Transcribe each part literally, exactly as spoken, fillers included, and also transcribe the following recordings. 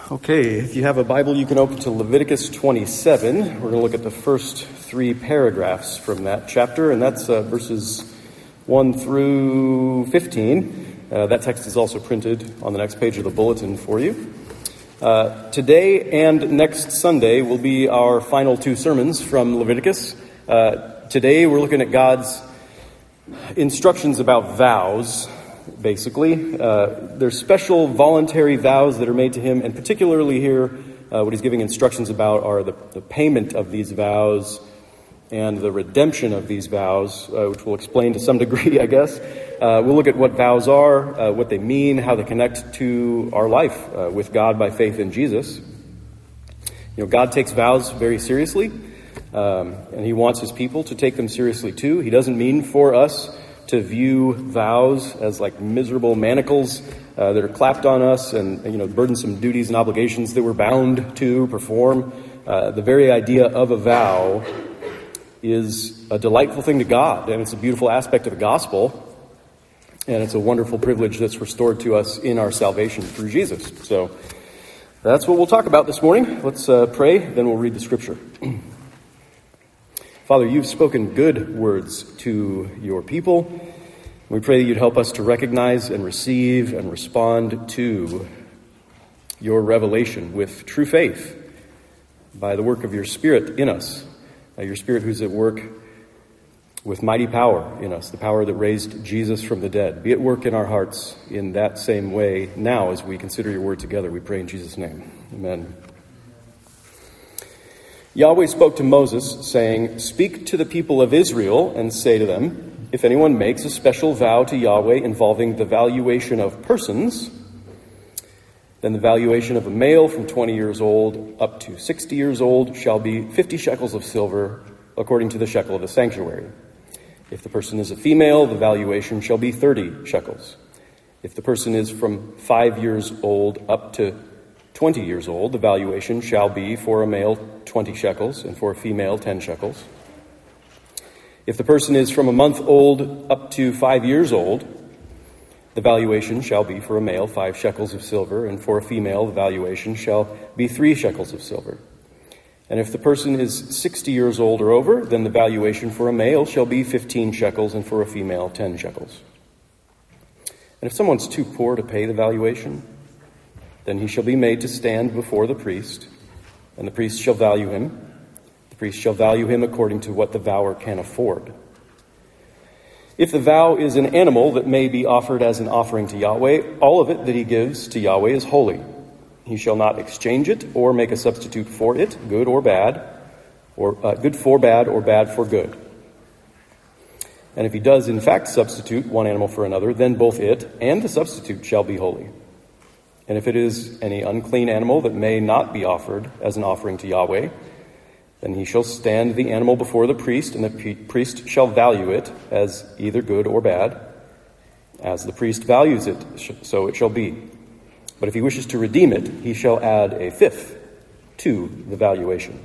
Okay, if you have a Bible, you can open to Leviticus twenty-seven. We're going to look at the first three paragraphs from that chapter, and that's uh, verses one through fifteen. Uh, that text is also printed on the next page of the bulletin for you. Uh, today and next Sunday will be our final two sermons from Leviticus. Uh, today we're looking at God's instructions about vows. Basically, uh, there's special voluntary vows that are made to him, and particularly here, uh, what he's giving instructions about are the, the payment of these vows and the redemption of these vows, uh, which we'll explain to some degree, I guess. Uh, we'll look at what vows are, uh, what they mean, how they connect to our life uh, with God by faith in Jesus. You know, God takes vows very seriously, um, and he wants his people to take them seriously too. He doesn't mean for us to view vows as like miserable manacles uh, that are clapped on us and, you know, burdensome duties and obligations that we're bound to perform. Uh, the very idea of a vow is a delightful thing to God, and it's a beautiful aspect of the gospel, and it's a wonderful privilege that's restored to us in our salvation through Jesus. So that's what we'll talk about this morning. Let's uh, pray, then we'll read the scripture. Father, you've spoken good words to your people. We pray that you'd help us to recognize and receive and respond to your revelation with true faith by the work of your Spirit in us, uh, your Spirit who's at work with mighty power in us, the power that raised Jesus from the dead. Be at work in our hearts in that same way now as we consider your word together. We pray in Jesus' name. Amen. Yahweh spoke to Moses, saying, "Speak to the people of Israel and say to them, if anyone makes a special vow to Yahweh involving the valuation of persons, then the valuation of a male from twenty years old up to sixty years old shall be fifty shekels of silver, according to the shekel of the sanctuary. If the person is a female, the valuation shall be thirty shekels. If the person is from five years old up to twenty years old, the valuation shall be for a male twenty shekels and for a female ten shekels. If the person is from a month old up to five years old, the valuation shall be for a male five shekels of silver, and for a female the valuation shall be three shekels of silver. And if the person is sixty years old or over, then the valuation for a male shall be fifteen shekels, and for a female ten shekels. And if someone's too poor to pay the valuation, then he shall be made to stand before the priest, and the priest shall value him. The priest shall value him according to what the vower can afford. If the vow is an animal that may be offered as an offering to Yahweh, all of it that he gives to Yahweh is holy. He shall not exchange it or make a substitute for it, good or bad, or uh, good for bad or bad for good. And if he does in fact substitute one animal for another, then both it and the substitute shall be holy. And if it is any unclean animal that may not be offered as an offering to Yahweh, then he shall stand the animal before the priest, and the priest shall value it as either good or bad. As the priest values it, so it shall be. But if he wishes to redeem it, he shall add a fifth to the valuation.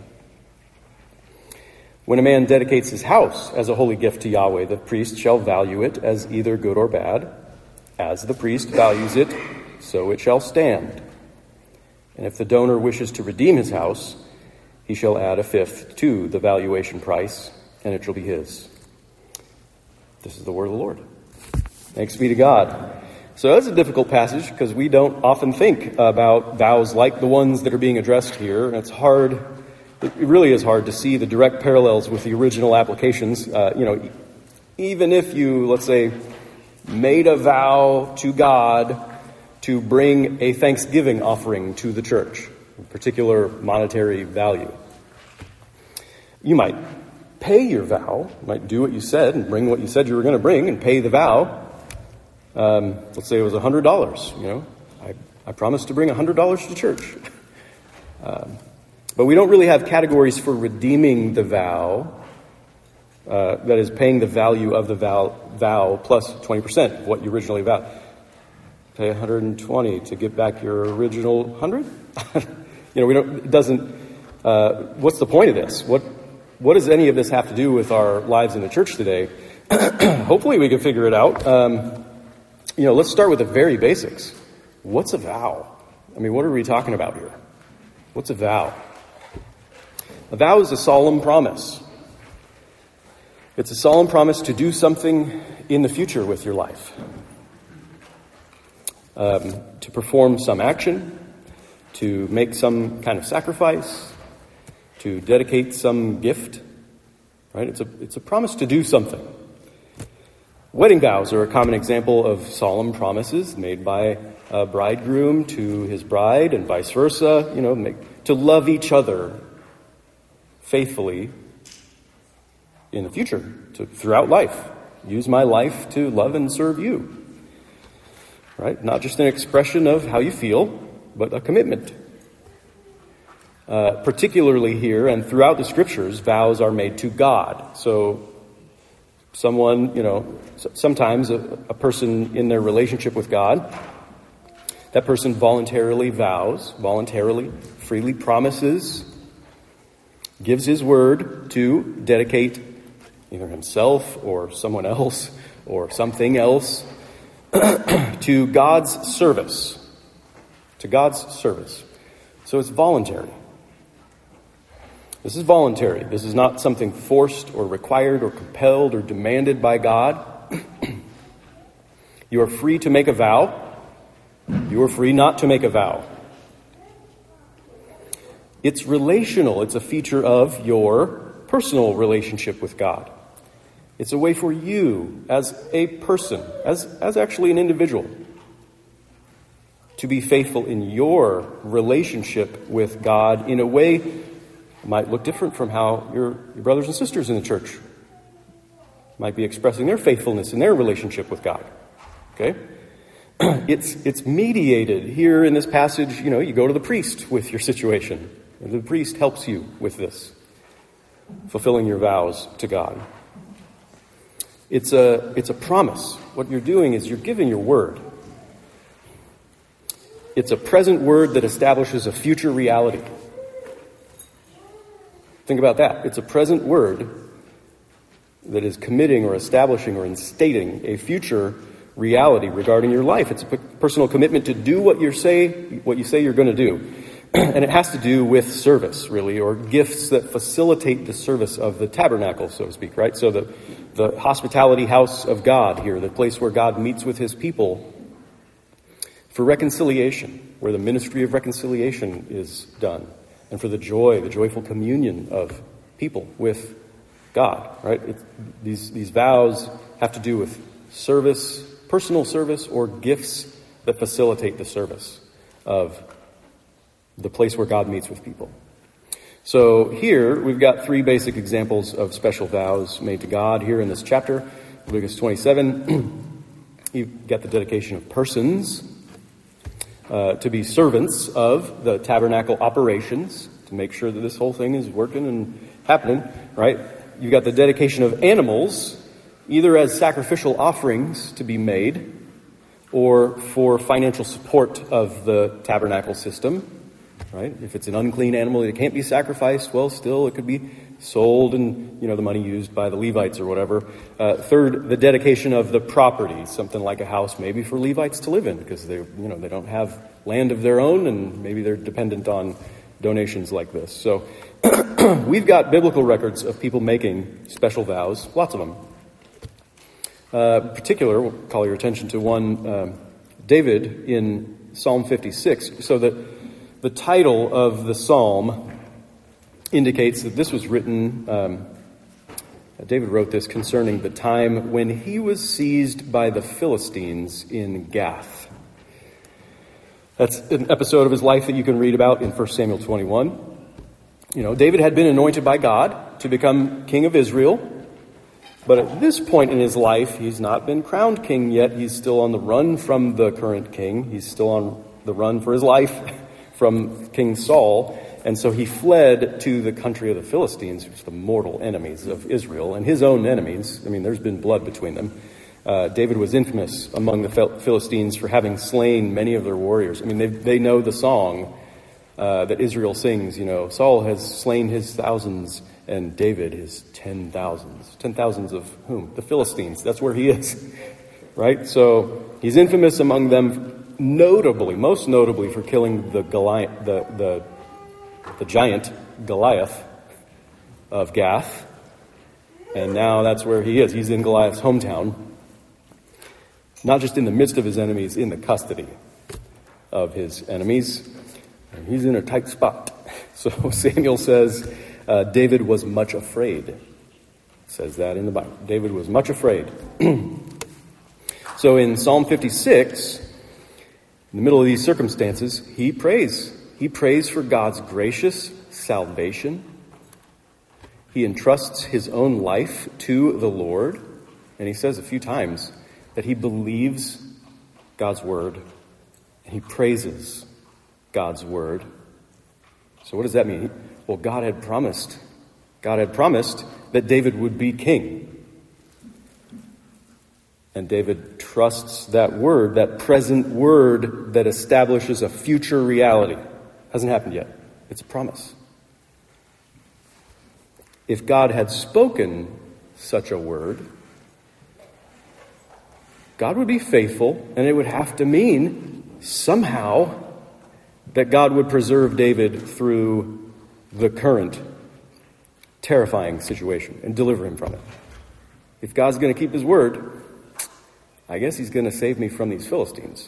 When a man dedicates his house as a holy gift to Yahweh, the priest shall value it as either good or bad. As the priest values it, so it shall stand. And if the donor wishes to redeem his house, he shall add a fifth to the valuation price, and it shall be his." This is the word of the Lord. Thanks be to God. So that's a difficult passage because we don't often think about vows like the ones that are being addressed here. And it's hard, it really is hard to see the direct parallels with the original applications. Uh, you know, even if you, let's say, made a vow to God to bring a thanksgiving offering to the church, a particular monetary value. You might pay your vow, you might do what you said and bring what you said you were going to bring and pay the vow. Um, let's say it was one hundred dollars, you know. I, I promised to bring one hundred dollars to church. um, but we don't really have categories for redeeming the vow, uh, that is paying the value of the vow, vow plus twenty percent of what you originally vowed. Pay one hundred twenty to get back your original one hundred? you know, we don't, it doesn't, uh, what's the point of this? What, what does any of this have to do with our lives in the church today? Hopefully we can figure it out. Um, you know, let's start with the very basics. What's a vow? I mean, what are we talking about here? What's a vow? A vow is a solemn promise. It's a solemn promise to do something in the future with your life. Um, to perform some action, to make some kind of sacrifice, to dedicate some gift, right? It's a, it's a promise to do something. Wedding vows are a common example of solemn promises made by a bridegroom to his bride and vice versa, you know, make, to love each other faithfully in the future, to, throughout life. Use my life to love and serve you. Right? Not just an expression of how you feel, but a commitment. Uh, particularly here and throughout the scriptures, vows are made to God. So someone, you know, sometimes a, a person in their relationship with God, that person voluntarily vows, voluntarily, freely promises, gives his word to dedicate either himself or someone else or something else to God's service. To God's service. So it's voluntary. This is voluntary. This is not something forced or required or compelled or demanded by God. You are free to make a vow. You are free not to make a vow. It's relational. It's a feature of your personal relationship with God. It's a way for you as a person, as, as actually an individual, to be faithful in your relationship with God in a way that might look different from how your, your brothers and sisters in the church might be expressing their faithfulness in their relationship with God. Okay? It's, it's mediated here in this passage. You know, you go to the priest with your situation. And the priest helps you with this, fulfilling your vows to God. It's a, it's a promise. What you're doing is you're giving your word. It's a present word that establishes a future reality. Think about that. It's a present word that is committing or establishing or instating a future reality regarding your life. It's a personal commitment to do what you say, what you say you're going to do. And it has to do with service, really, or gifts that facilitate the service of the tabernacle, so to speak, right? So the, the hospitality house of God here, the place where God meets with his people for reconciliation, where the ministry of reconciliation is done, and for the joy, the joyful communion of people with God, right? It's, these, these vows have to do with service, personal service, or gifts that facilitate the service of the place where God meets with people. So here we've got three basic examples of special vows made to God here in this chapter. Leviticus twenty-seven, you've got the dedication of persons uh, to be servants of the tabernacle operations, to make sure that this whole thing is working and happening, right? You've got the dedication of animals, either as sacrificial offerings to be made or for financial support of the tabernacle system. Right? If it's an unclean animal that can't be sacrificed, well, still it could be sold and, you know, the money used by the Levites or whatever. Uh, third, the dedication of the property, something like a house maybe for Levites to live in because they, you know, they don't have land of their own and maybe they're dependent on donations like this. So we've got biblical records of people making special vows, lots of them. Uh, in particular, we'll call your attention to one, um, David in Psalm fifty-six. So that the title of the psalm indicates that this was written, um, David wrote this concerning the time when he was seized by the Philistines in Gath. That's an episode of his life that you can read about in First Samuel twenty-one. You know, David had been anointed by God to become king of Israel, but at this point in his life, he's not been crowned king yet. He's still on the run from the current king. He's still on the run for his life from King Saul, and so he fled to the country of the Philistines, which are the mortal enemies of Israel, and his own enemies. I mean, there's been blood between them. Uh, David was infamous among the Philistines for having slain many of their warriors. I mean, they they know the song uh, that Israel sings, you know, Saul has slain his thousands and David his ten thousands. Ten thousands of whom? The Philistines. That's where he is, right? So he's infamous among them notably, most notably for killing the Goliath, the, the, the giant Goliath of Gath. And now that's where he is. He's in Goliath's hometown. Not just in the midst of his enemies, in the custody of his enemies. And he's in a tight spot. So Samuel says, uh, David was much afraid. It says that in the Bible. David was much afraid. So in Psalm fifty-six, in the middle of these circumstances, he prays. He prays for God's gracious salvation. He entrusts his own life to the Lord. And he says a few times that he believes God's word. And he praises God's word. So what does that mean? Well, God had promised. God had promised that David would be king. And David trusts that word, that present word that establishes a future reality. Hasn't happened yet. It's a promise. If God had spoken such a word, God would be faithful, and it would have to mean somehow that God would preserve David through the current terrifying situation and deliver him from it. If God's going to keep his word, I guess he's going to save me from these Philistines.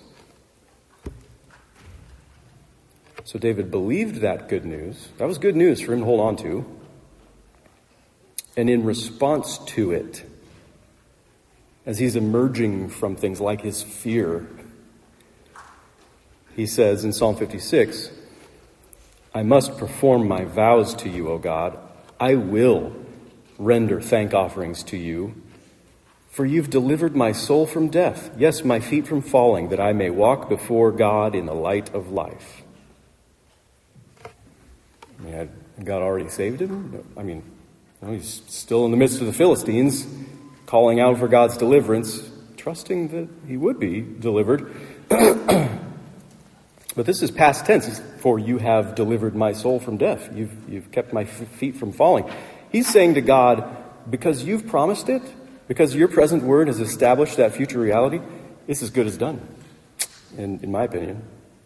So David believed that good news. That was good news for him to hold on to. And in response to it, as he's emerging from things like his fear, he says in Psalm fifty-six, I must perform my vows to you, O God. I will render thank offerings to you, for you've delivered my soul from death, yes, my feet from falling, that I may walk before God in the light of life. I mean, had God already saved him? I mean, you know, he's still in the midst of the Philistines, calling out for God's deliverance, trusting that he would be delivered. But this is past tense. For you have delivered my soul from death. You've, you've kept my feet from falling. He's saying to God, because you've promised it, because your present word has established that future reality, it's as good as done, in, in my opinion.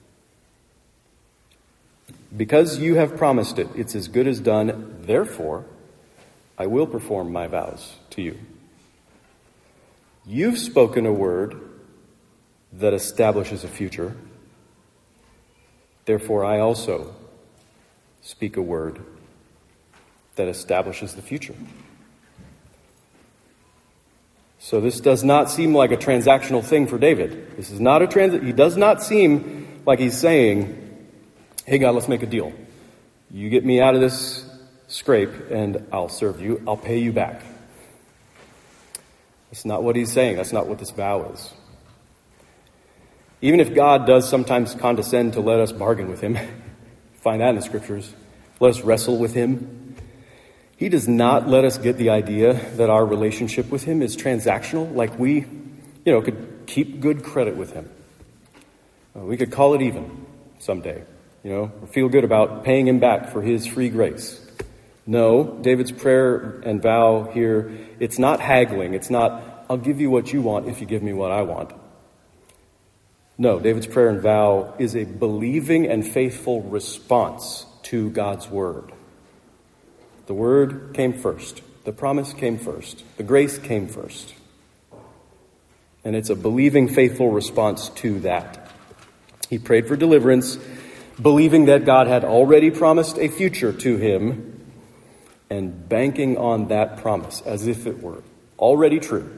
Because you have promised it, it's as good as done. Therefore, I will perform my vows to you. You've spoken a word that establishes a future. Therefore, I also speak a word that establishes the future. So this does not seem like a transactional thing for David. This is not a trans. He does not seem like he's saying, hey, God, let's make a deal. You get me out of this scrape and I'll serve you. I'll pay you back. That's not what he's saying. That's not what this vow is. Even if God does sometimes condescend to let us bargain with him, find that in the scriptures, let us wrestle with him, he does not let us get the idea that our relationship with him is transactional, like we, you know, could keep good credit with him. Uh, we could call it even someday, you know, or feel good about paying him back for his free grace. No, David's prayer and vow here, it's not haggling. It's not, I'll give you what you want if you give me what I want. No, David's prayer and vow is a believing and faithful response to God's word. The word came first. The promise came first. The grace came first. And it's a believing, faithful response to that. He prayed for deliverance, believing that God had already promised a future to him, and banking on that promise as if it were already true.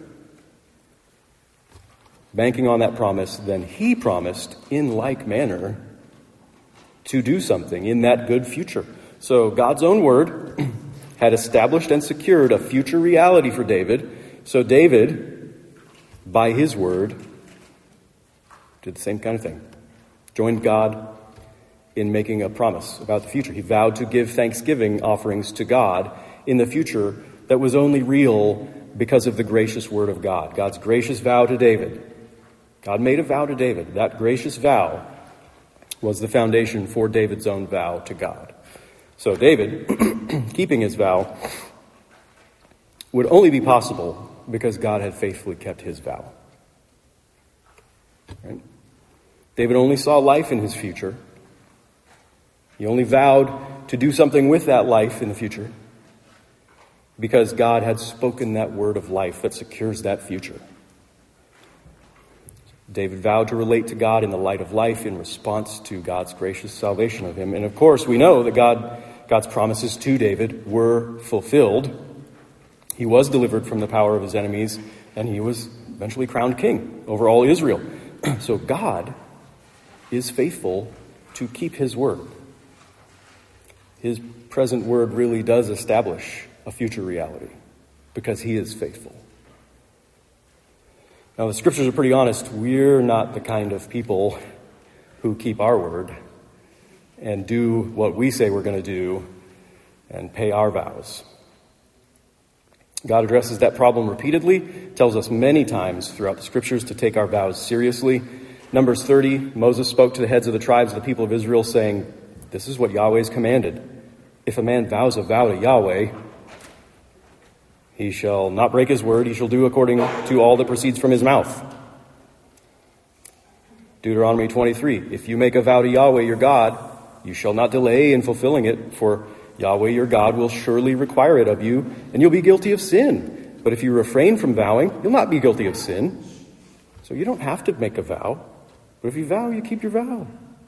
Banking on that promise, then he promised in like manner to do something in that good future. So God's own word had established and secured a future reality for David. So David, by his word, did the same kind of thing. Joined God in making a promise about the future. He vowed to give thanksgiving offerings to God in the future that was only real because of the gracious word of God. God's gracious vow to David. God made a vow to David. That gracious vow was the foundation for David's own vow to God. So David, keeping his vow, would only be possible because God had faithfully kept his vow. Right? David only saw life in his future. He only vowed to do something with that life in the future because God had spoken that word of life that secures that future. David vowed to relate to God in the light of life in response to God's gracious salvation of him. And of course, we know that God, God's promises to David were fulfilled. He was delivered from the power of his enemies, and he was eventually crowned king over all Israel. So God is faithful to keep his word. His present word really does establish a future reality because he is faithful. Now, the scriptures are pretty honest. We're not the kind of people who keep our word and do what we say we're going to do and pay our vows. God addresses that problem repeatedly, tells us many times throughout the scriptures to take our vows seriously. Numbers thirty, Moses spoke to the heads of the tribes of the people of Israel, saying, "This is what Yahweh has commanded. If a man vows a vow to Yahweh, he shall not break his word. He shall do according to all that proceeds from his mouth." Deuteronomy twenty-three, "If you make a vow to Yahweh your God, you shall not delay in fulfilling it, for Yahweh your God will surely require it of you, and you'll be guilty of sin. But if you refrain from vowing, you'll not be guilty of sin." So you don't have to make a vow. But if you vow, you keep your vow.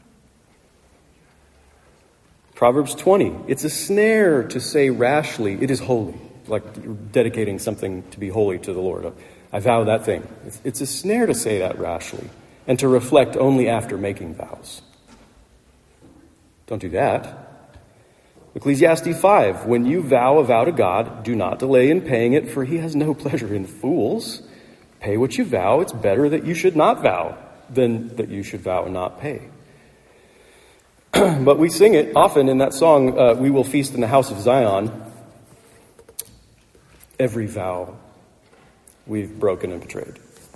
Proverbs twenty, "It's a snare to say rashly, 'It is holy,'" like you're dedicating something to be holy to the Lord. I vow that thing. It's, it's a snare to say that rashly and to reflect only after making vows. Don't do that. Ecclesiastes five, "When you vow a vow to God, do not delay in paying it, for he has no pleasure in fools. Pay what you vow. It's better that you should not vow than that you should vow and not pay." But we sing it often in that song, uh, "We will feast in the house of Zion." Every vow we've broken and betrayed.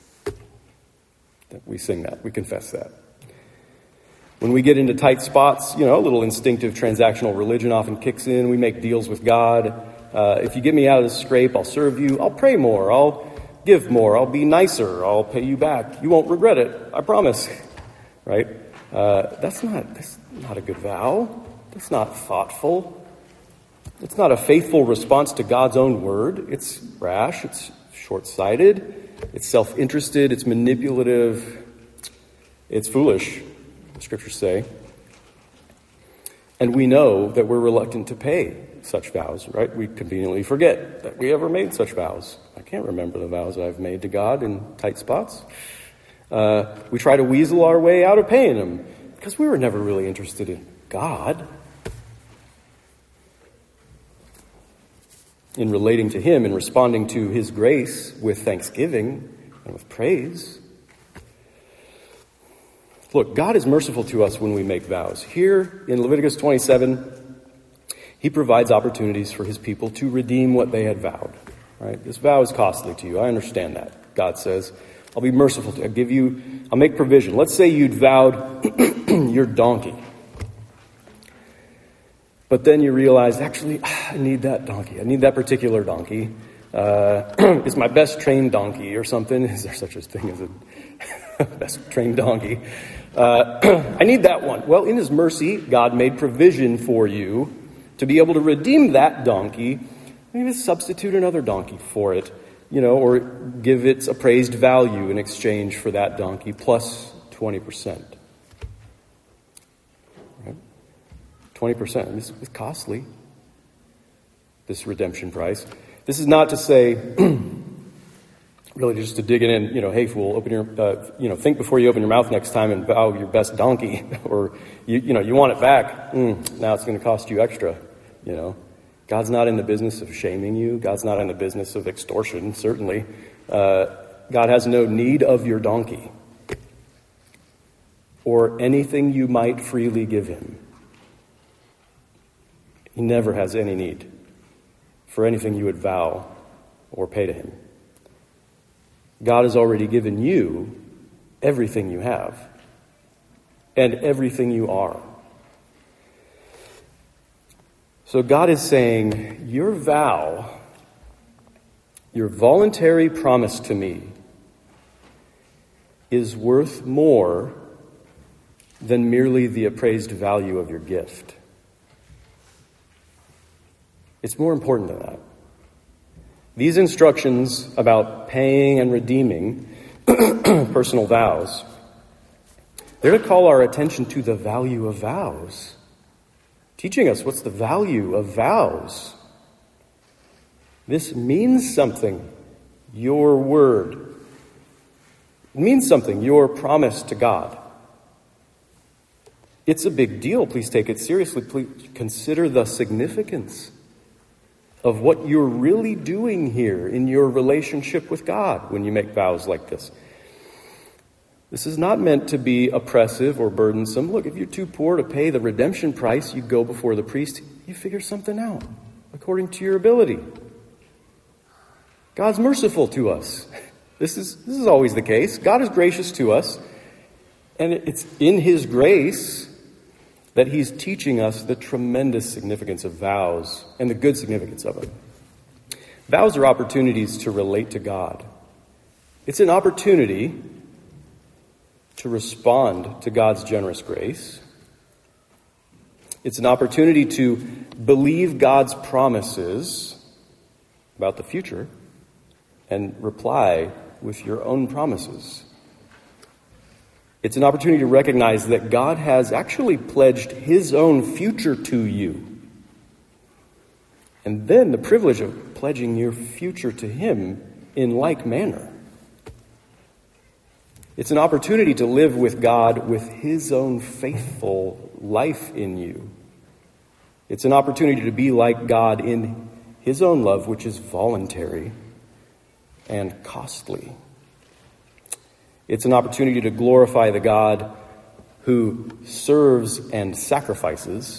We sing that. We confess that. When we get into tight spots, you know, a little instinctive transactional religion often kicks in. We make deals with God. Uh, if you get me out of this scrape, I'll serve you. I'll pray more. I'll give more. I'll be nicer. I'll pay you back. You won't regret it. I promise. Right? Uh, that's not, that's not a good vow. That's not thoughtful. It's not a faithful response to God's own word. It's rash. It's short-sighted. It's self-interested. It's manipulative. It's foolish, the scriptures say. And we know that we're reluctant to pay such vows, right? We conveniently forget that we ever made such vows. I can't remember the vows I've made to God in tight spots. Uh, we try to weasel our way out of paying them because we were never really interested in God, in relating to him and responding to his grace with thanksgiving and with praise. Look, God is merciful to us when we make vows. Here in Leviticus twenty-seven, he provides opportunities for his people to redeem what they had vowed. Right? This vow is costly to you. I understand that. God says, I'll be merciful to you. I'll give you, I'll make provision. Let's say you'd vowed your donkey. But then you realize, actually, I need that donkey. I need that particular donkey. Uh, it's my best trained donkey or something. Is there such a thing as a best trained donkey? Uh, I need that one. Well, in his mercy, God made provision for you to be able to redeem that donkey. Maybe substitute another donkey for it, you know, or give its appraised value in exchange for that donkey plus twenty percent. twenty percent. This is costly, this redemption price. This is not to say, really just to dig it in, you know, hey, fool, open your, uh, you know, think before you open your mouth next time and vow your best donkey. Or, you, you know, you want it back. Mm, now it's going to cost you extra, you know. God's not in the business of shaming you. God's not in the business of extortion, certainly. Uh, God has no need of your donkey or anything you might freely give him. He never has any need for anything you would vow or pay to him. God has already given you everything you have and everything you are. So God is saying, your vow, your voluntary promise to me is worth more than merely the appraised value of your gift. It's more important than that. These instructions about paying and redeeming personal vows, they're to call our attention to the value of vows, teaching us what's the value of vows. This means something, your word. It means something, your promise to God. It's a big deal. Please take it seriously. Please consider the significance of what you're really doing here in your relationship with God when you make vows like this. This is not meant to be oppressive or burdensome. Look, if you're too poor to pay the redemption price, you go before the priest, you figure something out according to your ability. God's merciful to us. This is, this is always the case. God is gracious to us, and it's in his grace that he's teaching us the tremendous significance of vows and the good significance of them. Vows are opportunities to relate to God. It's an opportunity to respond to God's generous grace. It's an opportunity to believe God's promises about the future and reply with your own promises. It's an opportunity to recognize that God has actually pledged his own future to you. And then the privilege of pledging your future to him in like manner. It's an opportunity to live with God with his own faithful life in you. It's an opportunity to be like God in his own love, which is voluntary and costly. It's an opportunity to glorify the God who serves and sacrifices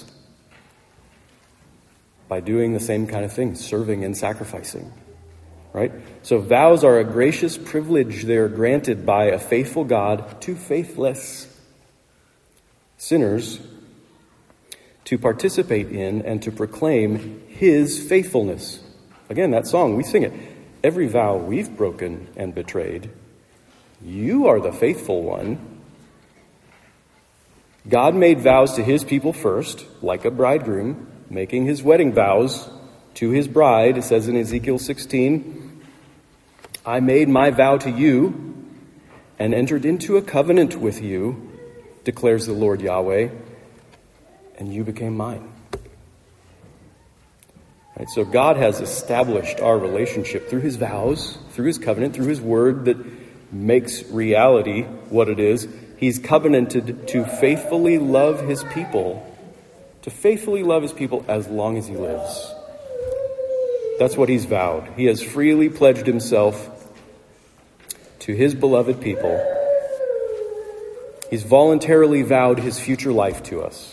by doing the same kind of thing, serving and sacrificing. Right? So vows are a gracious privilege. They're granted by a faithful God to faithless sinners to participate in and to proclaim his faithfulness. Again, that song, we sing it. Every vow we've broken and betrayed, you are the faithful one. God made vows to his people first, like a bridegroom, making his wedding vows to his bride. It says in Ezekiel sixteen, I made my vow to you and entered into a covenant with you, declares the Lord Yahweh, and you became mine. Right, so God has established our relationship through his vows, through his covenant, through his word that makes reality what it is. He's covenanted to faithfully love his people, to faithfully love his people as long as he lives. That's what he's vowed. He has freely pledged himself to his beloved people. He's voluntarily vowed his future life to us,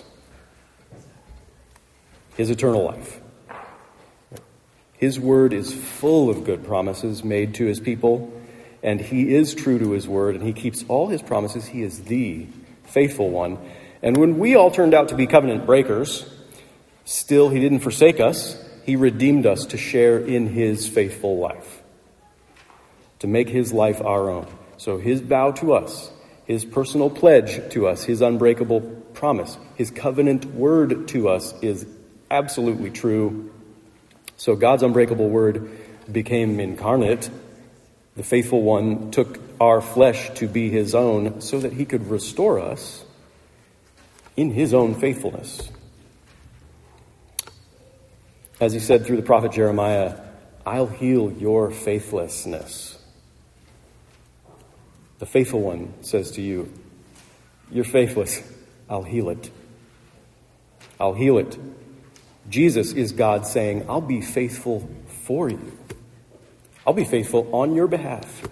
his eternal life. His word is full of good promises made to his people, and he is true to his word, and he keeps all his promises. He is the faithful one. And when we all turned out to be covenant breakers, still he didn't forsake us. He redeemed us to share in his faithful life, to make his life our own. So his vow to us, his personal pledge to us, his unbreakable promise, his covenant word to us is absolutely true. So God's unbreakable word became incarnate. The faithful one took our flesh to be his own so that he could restore us in his own faithfulness. As he said through the prophet Jeremiah, I'll heal your faithlessness. The faithful one says to you, you're faithless. I'll heal it. I'll heal it. Jesus is God saying, I'll be faithful for you. I'll be faithful on your behalf.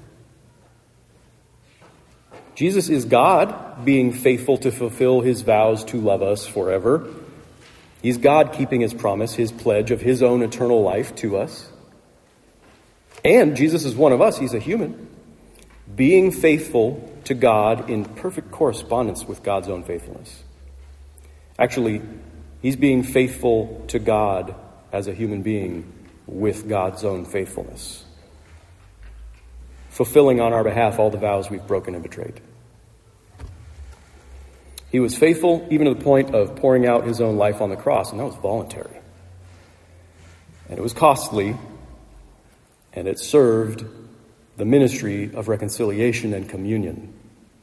Jesus is God being faithful to fulfill his vows to love us forever. He's God keeping his promise, his pledge of his own eternal life to us. And Jesus is one of us. He's a human, being faithful to God in perfect correspondence with God's own faithfulness. Actually, he's being faithful to God as a human being with God's own faithfulness, fulfilling on our behalf all the vows we've broken and betrayed. He was faithful even to the point of pouring out his own life on the cross, and that was voluntary. And it was costly, and it served the ministry of reconciliation and communion.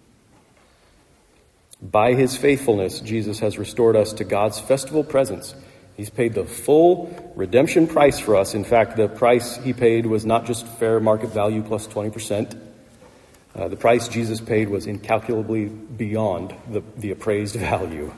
By his faithfulness, Jesus has restored us to God's festival presence. He's paid the full redemption price for us. In fact, the price he paid was not just fair market value plus twenty percent. Uh, the price Jesus paid was incalculably beyond the, the appraised value.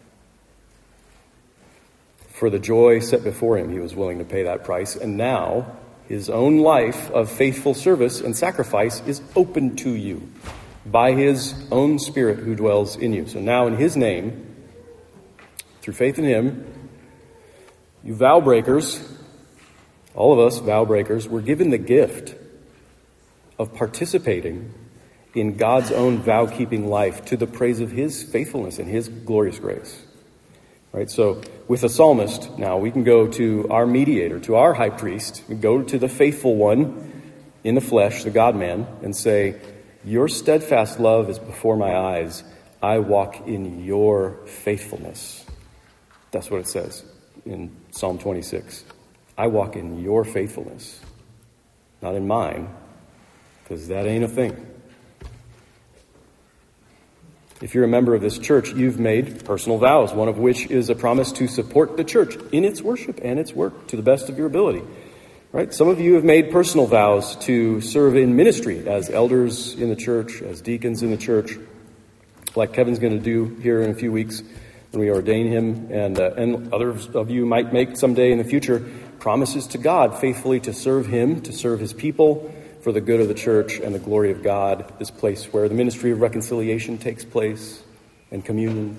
For the joy set before him, he was willing to pay that price. And now, his own life of faithful service and sacrifice is open to you by his own Spirit who dwells in you. So now in his name, through faith in him, you vow breakers, all of us vow breakers, were given the gift of participating in God's own vow-keeping life to the praise of his faithfulness and his glorious grace. Right? So with a psalmist, now we can go to our mediator, to our high priest, we go to the faithful one in the flesh, the God-man, and say, your steadfast love is before my eyes. I walk in your faithfulness. That's what it says in Psalm twenty-six. I walk in your faithfulness, not in mine, because that ain't a thing. If you're a member of this church, you've made personal vows, one of which is a promise to support the church in its worship and its work to the best of your ability. Right? Some of you have made personal vows to serve in ministry as elders in the church, as deacons in the church, like Kevin's going to do here in a few weeks when we ordain him, and uh, and others of you might make someday in the future promises to God faithfully to serve him, to serve his people, for the good of the church and the glory of God, this place where the ministry of reconciliation takes place and communion.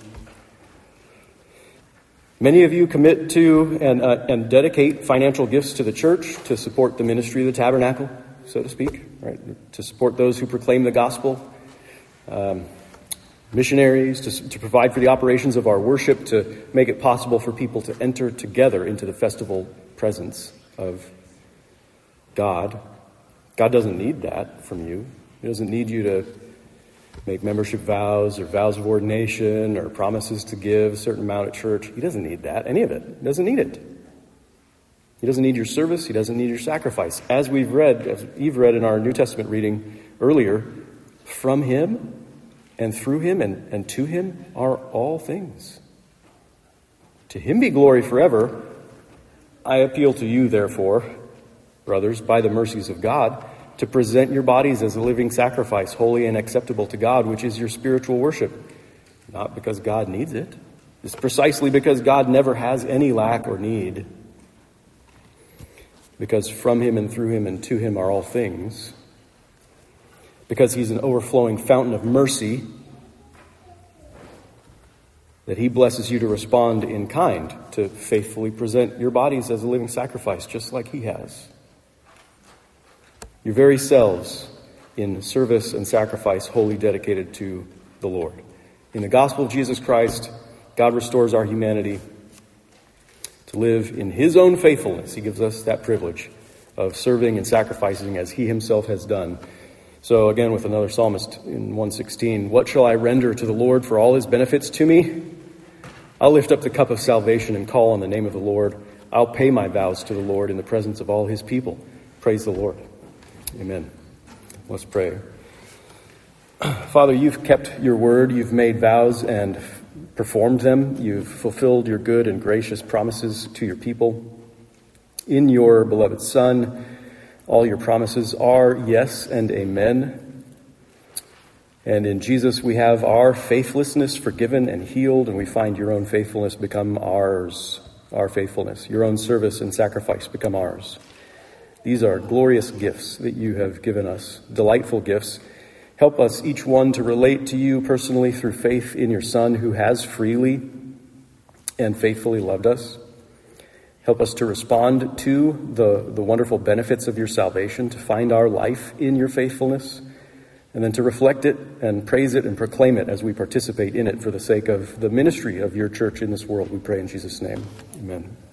Many of you commit to and, uh, and dedicate financial gifts to the church to support the ministry of the tabernacle, so to speak, right? To support those who proclaim the gospel, um, missionaries, to, to provide for the operations of our worship, to make it possible for people to enter together into the festival presence of God. God doesn't need that from you. He doesn't need you to make membership vows or vows of ordination or promises to give a certain amount at church. He doesn't need that, any of it. He doesn't need it. He doesn't need your service. He doesn't need your sacrifice. As we've read, as Eve read in our New Testament reading earlier, from him and through him and, and to him are all things. To him be glory forever. I appeal to you, therefore, brothers, by the mercies of God, to present your bodies as a living sacrifice, holy and acceptable to God, which is your spiritual worship. Not because God needs it. It's precisely because God never has any lack or need. Because from him and through him and to him are all things. Because he's an overflowing fountain of mercy, that he blesses you to respond in kind, to faithfully present your bodies as a living sacrifice, just like he has. Your very selves in service and sacrifice wholly dedicated to the Lord. In the gospel of Jesus Christ, God restores our humanity to live in his own faithfulness. He gives us that privilege of serving and sacrificing as he himself has done. So again, with another psalmist in one sixteen, what shall I render to the Lord for all his benefits to me? I'll lift up the cup of salvation and call on the name of the Lord. I'll pay my vows to the Lord in the presence of all his people. Praise the Lord. Amen. Let's pray. Father, you've kept your word. You've made vows and performed them. You've fulfilled your good and gracious promises to your people. In your beloved Son, all your promises are yes and amen. And in Jesus, we have our faithlessness forgiven and healed, and we find your own faithfulness become ours, our faithfulness. Your own service and sacrifice become ours. These are glorious gifts that you have given us, delightful gifts. Help us, each one, to relate to you personally through faith in your Son, who has freely and faithfully loved us. Help us to respond to the, the wonderful benefits of your salvation, to find our life in your faithfulness, and then to reflect it and praise it and proclaim it as we participate in it for the sake of the ministry of your church in this world. We pray in Jesus' name. Amen.